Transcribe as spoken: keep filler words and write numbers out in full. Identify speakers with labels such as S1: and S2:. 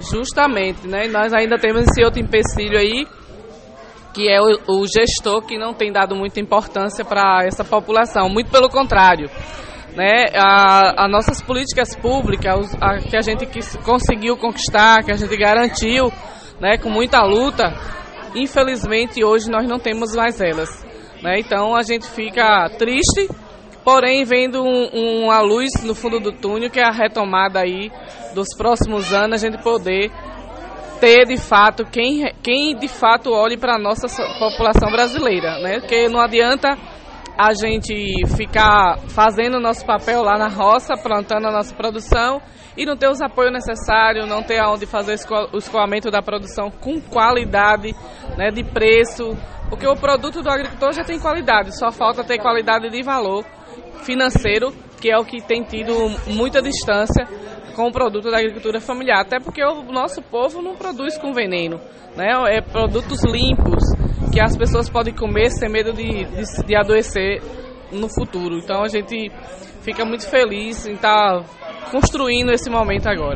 S1: Justamente, né? Nós ainda temos esse outro empecilho aí, que é o, o gestor que não tem dado muita importância para essa população, muito pelo contrário. Né, as nossas políticas públicas, a, que a gente quis, conseguiu conquistar, que a gente garantiu, né, com muita luta, infelizmente hoje nós não temos mais elas. Né, então a gente fica triste, porém vendo um, uma luz no fundo do túnel, que é a retomada aí dos próximos anos, a gente poder ter de fato quem, quem de fato olhe para a nossa população brasileira, né, porque não adianta a gente ficar fazendo o nosso papel lá na roça, plantando a nossa produção e não ter os apoios necessários, não ter aonde fazer o escoamento da produção com qualidade, né, de preço, porque o produto do agricultor já tem qualidade, só falta ter qualidade de valor financeiro, que é o que tem tido muita distância com o produto da agricultura familiar, até porque o nosso povo não produz com veneno, né, é produtos limpos, que as pessoas podem comer sem medo de, de, de adoecer no futuro. Então a gente fica muito feliz em estar construindo esse momento agora.